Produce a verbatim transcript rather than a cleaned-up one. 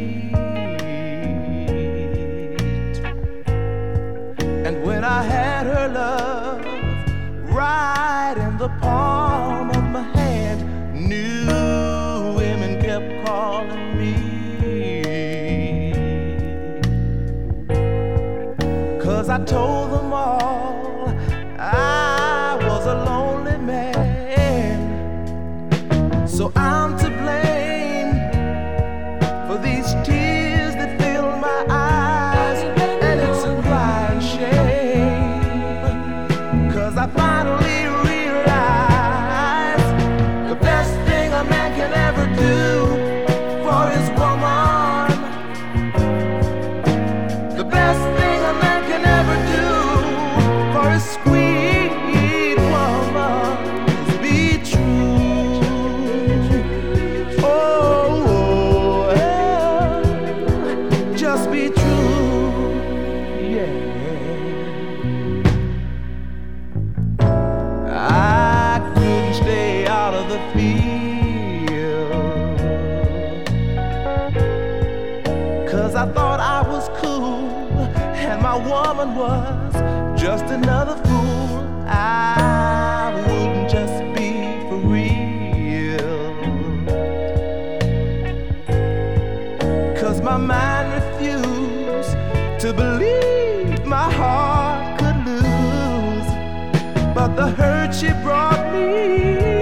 And when I had her love right in the palm of my hand, new women kept calling me, 'cause I told them all I was a lonely man. So I'm to blame for these tears that fill my eyes, and it's a crying shame, 'cause I finally realized the best thing a man can ever do for his woman, the best thing a man can ever do for his sweet woman is be true. Oh, oh, oh, just be true, yeah. I couldn't stay out of the field, 'cause I thought I was cool and my woman was just another fool. I wouldn't just be for real, 'cause my mind refused to believe my heart could lose. But the hurt she brought me